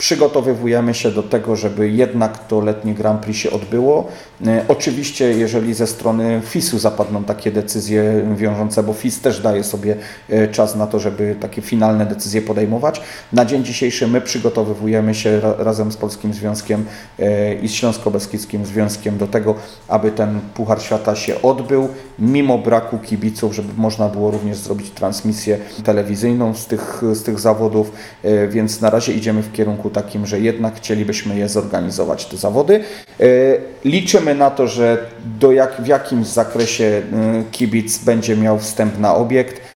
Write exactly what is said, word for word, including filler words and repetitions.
przygotowujemy się do tego, żeby jednak to letnie Grand Prix się odbyło. Oczywiście, jeżeli ze strony fisu zapadną takie decyzje wiążące, bo FIS też daje sobie czas na to, żeby takie finalne decyzje podejmować. Na dzień dzisiejszy my przygotowujemy się razem z Polskim Związkiem i z Śląsko-Beskidzkim Związkiem do tego, aby ten Puchar Świata się odbył, mimo braku kibiców, żeby można było również zrobić transmisję telewizyjną z tych, z tych zawodów, więc na razie idziemy w kierunku takim, że jednak chcielibyśmy je zorganizować, te zawody. Liczymy na to, że do jak, w jakimś zakresie kibic będzie miał wstęp na obiekt.